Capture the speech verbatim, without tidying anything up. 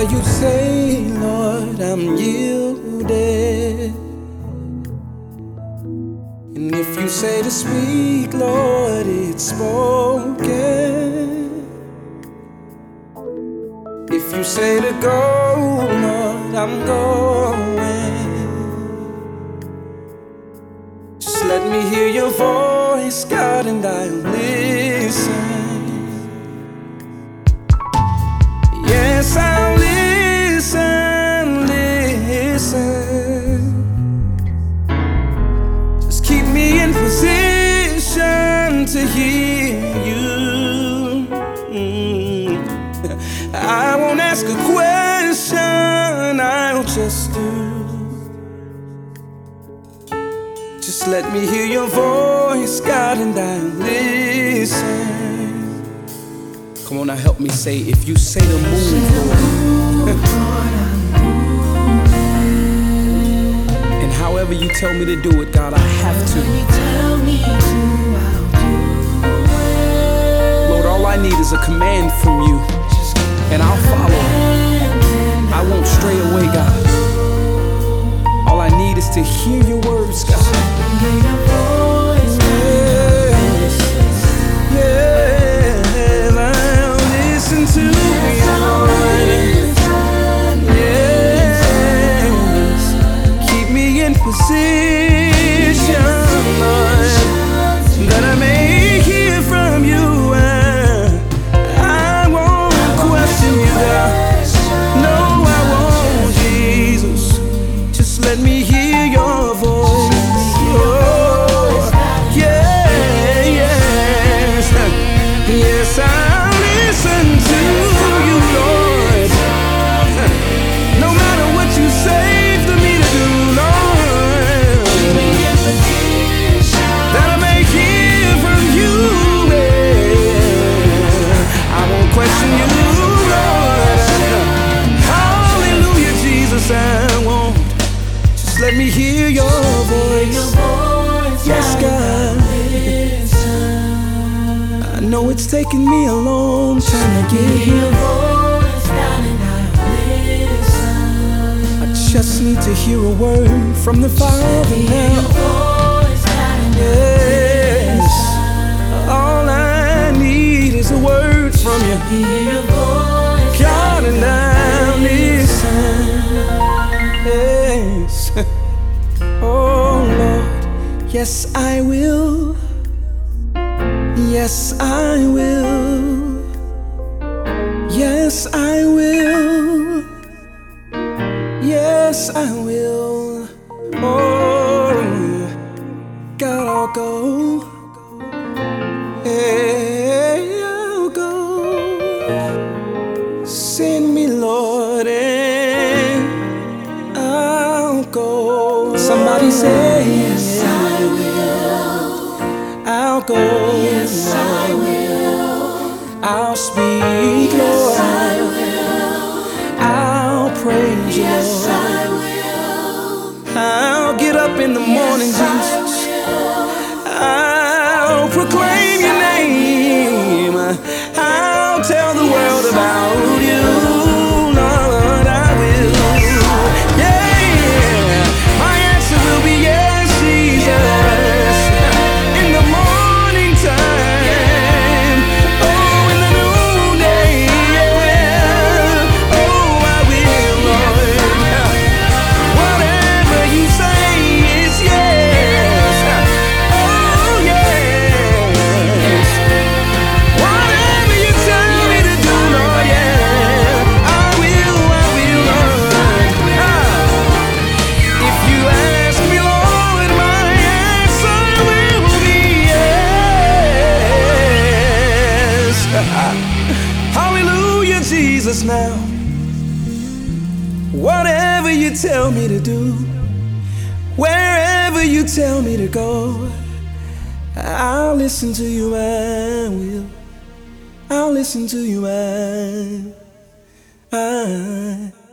you say, Lord, I'm yielded. And if you say to speak, Lord, it's spoken. If you say to go, Lord, I'm going. Just let me hear your voice, God, and I'll listen. Yes, I'll listen, listen. Just keep me in position to hear you. Mm. I won't ask a question, I'll just do. Just let me hear your voice, God, and I'll listen. Come on now, help me say, if you say to move, Lord. And however you tell me to do it, God, I have to. Lord, all I need is a command from you, and I'll follow. I won't stray away, God. All I need is to hear your words, God. Let me hear your voice. Oh, yeah, yes. Yes, I'll listen to you, Lord. No matter what you say for me to do, Lord, that I may hear from you. I won't question you, Lord. Hallelujah, Jesus, I won't. Let me hear your voice. Yes, God. I know it's taken me a long time to get here. I just need to hear a word from the Father now. Yes. All I need is a word from you, God, and I'll listen. Yes. Oh Lord, yes I will. Yes I will. Yes I will. Yes I will. Oh God, I'll go. Hey, I'll go. Send me, Lord, and I'll go. Somebody say, yes, I will. I'll go. Yes, I will. I'll speak, Lord. Yes, I will. I'll praise you, Lord. Yes, I will. I'll get up in the morning, yes, Jesus. I'll proclaim your name. I'll tell the world about you. Hallelujah, Jesus, now. Whatever you tell me to do, wherever you tell me to go, I'll listen to you, I will. I'll listen to you, I, I